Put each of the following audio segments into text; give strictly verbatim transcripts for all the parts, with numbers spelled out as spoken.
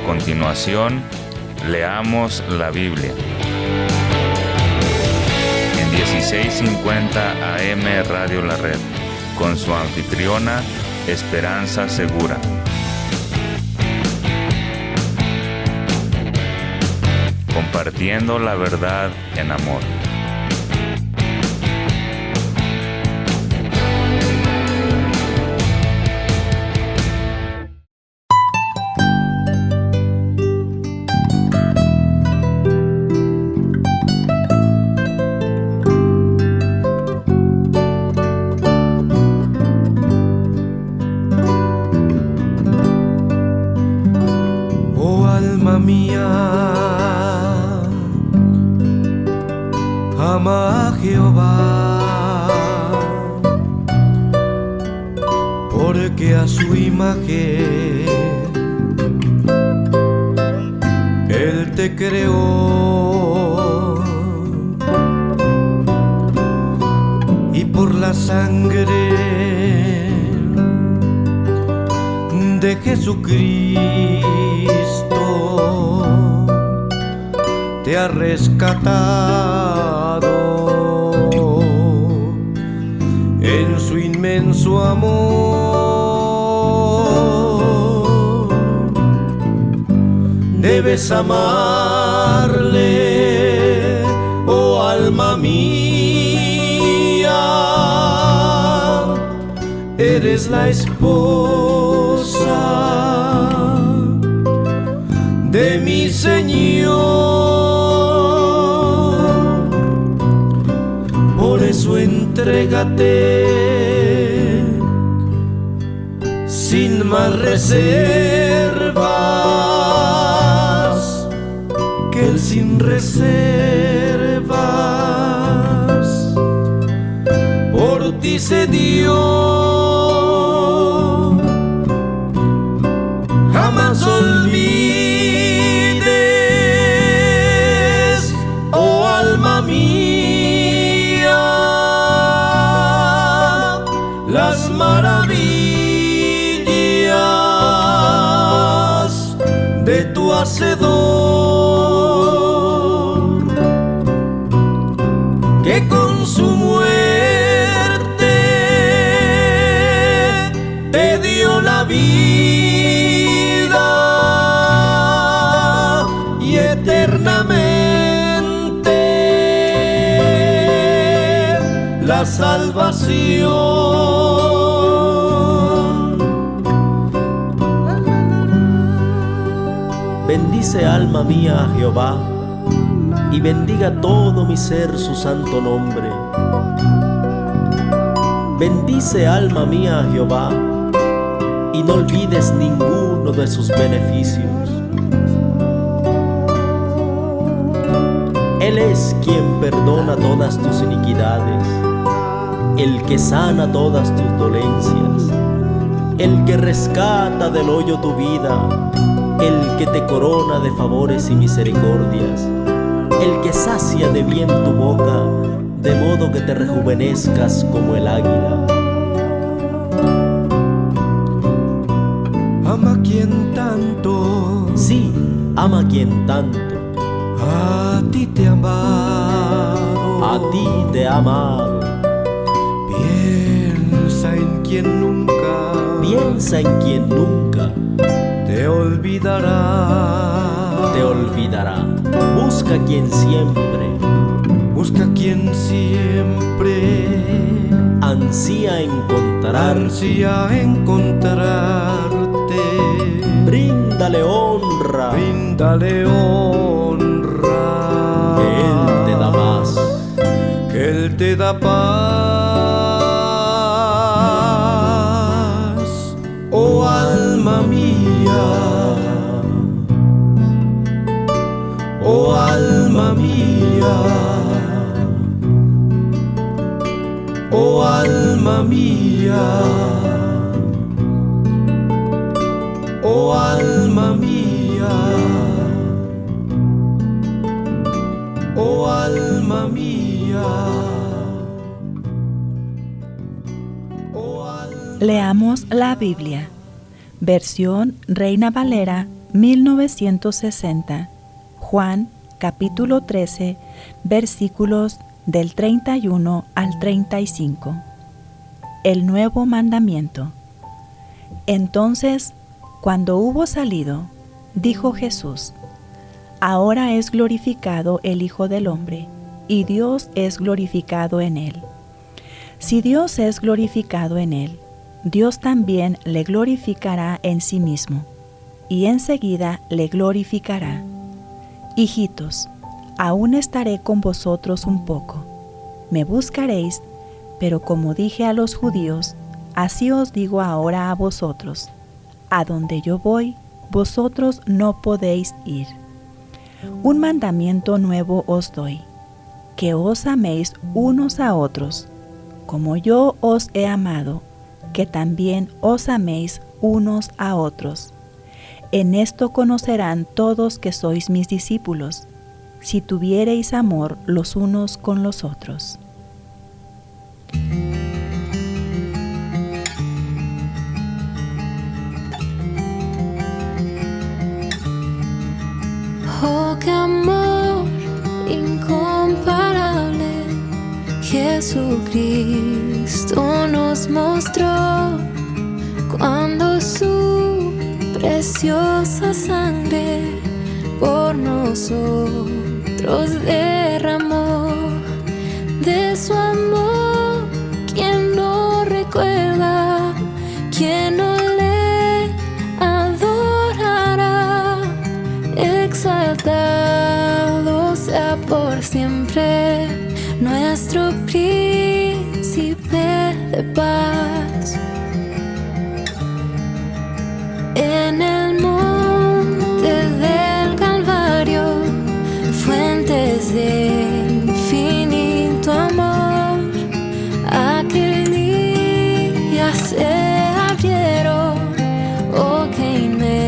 continuación, leamos la Biblia. En dieciséis cincuenta A M Radio La Red, con su anfitriona, Esperanza Segura. Compartiendo la verdad en amor. Ama a Jehová, porque a su imagen Él te creó, y por la sangre de Jesucristo te ha rescatado en su inmenso amor. Debes amarle, oh alma mía, eres la esposa de mi Señor. Por eso entrégate sin más reservas, que Él sin reservas por ti se dio. Jamás olvides, oh alma mía, las maravillas de tu Hacedor, que con su muerte te dio la vida y eternamente la salvación. Bendice alma mía a Jehová, y bendiga todo mi ser su santo nombre. Bendice alma mía a Jehová, y no olvides ninguno de sus beneficios. Él es quien perdona todas tus iniquidades, el que sana todas tus dolencias, el que rescata del hoyo tu vida, el que te corona de favores y misericordias, el que sacia de bien tu boca, de modo que te rejuvenezcas como el águila. Ama quien tanto, sí, ama quien tanto, a ti te ha amado, a ti te ha amado. Piensa en quien nunca, piensa en quien nunca te olvidará, te olvidará. Busca quien siempre, busca quien siempre ansía encontrar, ansía encontrarte. Bríndale honra, bríndale honra, que Él te da paz, que Él te da paz, oh alma mía, oh alma mía, oh alma mía, oh alma mía, oh alma mía, oh alma... Leamos la Biblia, versión Reina Valera mil novecientos sesenta, Juan capítulo trece, versículos del treinta y uno al treinta y cinco. El nuevo mandamiento. Entonces, cuando hubo salido, dijo Jesús: Ahora es glorificado el Hijo del Hombre, y Dios es glorificado en él. Si Dios es glorificado en él, Dios también le glorificará en sí mismo, y enseguida le glorificará. Hijitos, aún estaré con vosotros un poco. Me buscaréis, pero como dije a los judíos, así os digo ahora a vosotros: a donde yo voy, vosotros no podéis ir. Un mandamiento nuevo os doy, que os améis unos a otros, como yo os he amado, que también os améis unos a otros. En esto conocerán todos que sois mis discípulos, si tuviereis amor los unos con los otros. Oh, qué amor incomparable, Jesucristo nos mostró cuando su preciosa sangre por nosotros derramó. De su amor, ¿quién no recuerda? ¿Quién no le adorará? Exaltado sea por siempre nuestro príncipe de paz. En el monte del Calvario, fuentes de infinito amor, aquel día se abrieron. Oh, qué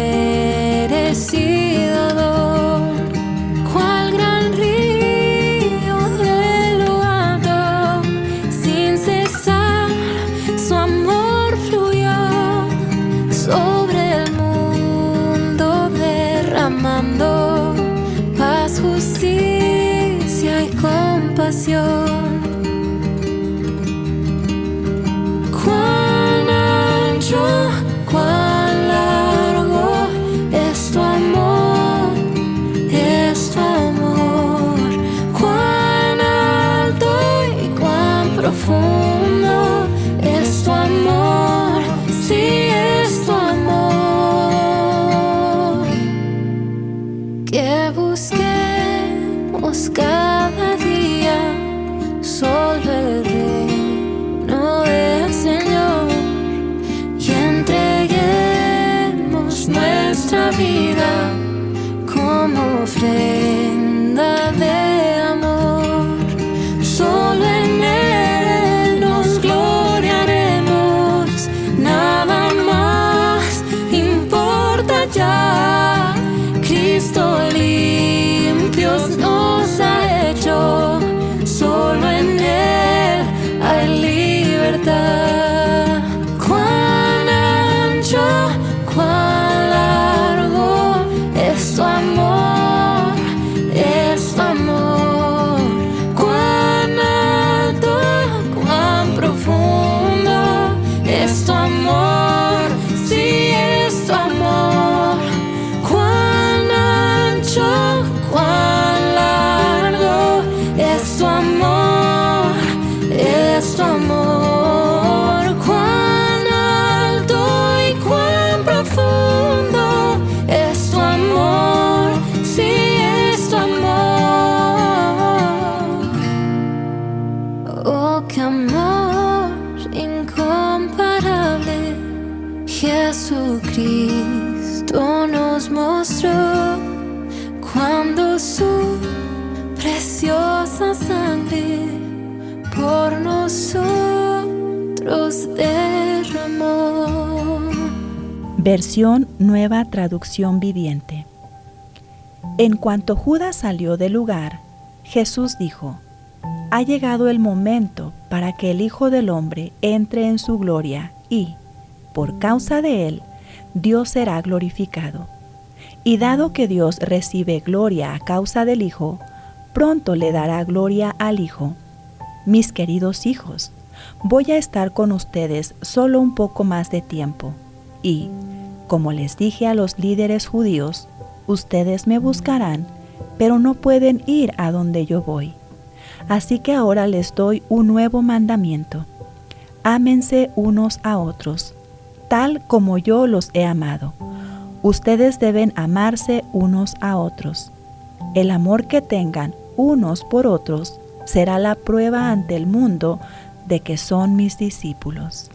inmerecido don, cuál gran río de lo alto, sin cesar su amor fluyó sobre el mundo, derramando paz, justicia y compasión. Cuán ancho, cuán largo es tu amor, es tu amor. Cuán alto y cuán profundo es tu amor, sí es tu amor. Que busquemos cada día solo el reino del Señor y entreguemos nuestra vida como ofrenda de amor. Solo en Él nos gloriaremos, nada más importa ya. Cristo limpios nos ha hecho, solo en Él hay libertad. Cuán ancho, cuán largo es tu amor, es tu amor. Cuán alto, cuán profundo es tu amor, sí es tu amor. Cuán ancho, cuán largo es tu amor, es tu amor. Cuán alto y cuán profundo es tu amor, sí es tu amor. Oh, qué amor incomparable, Jesucristo nos mostró cuando su preciosa sangre por nosotros derramó. Versión Nueva Traducción Viviente. En cuanto Judas salió del lugar, Jesús dijo: Ha llegado el momento para que el Hijo del Hombre entre en su gloria y, por causa de él, Dios será glorificado. Y dado que Dios recibe gloria a causa del Hijo, pronto le dará gloria al Hijo. Mis queridos hijos, voy a estar con ustedes solo un poco más de tiempo. Y, como les dije a los líderes judíos, ustedes me buscarán, pero no pueden ir a donde yo voy. Así que ahora les doy un nuevo mandamiento. Ámense unos a otros, tal como yo los he amado. Ustedes deben amarse unos a otros. El amor que tengan unos por otros será la prueba ante el mundo de que son mis discípulos.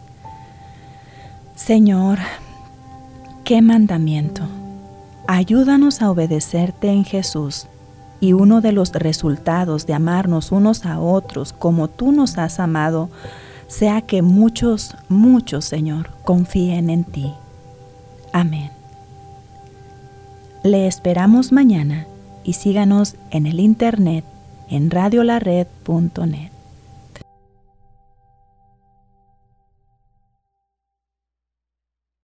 Señor, qué mandamiento. Ayúdanos a obedecerte en Jesús, y uno de los resultados de amarnos unos a otros como tú nos has amado, sea que muchos, muchos, Señor, confíen en ti. Amén. Le esperamos mañana y síganos en el internet en radio la red punto net.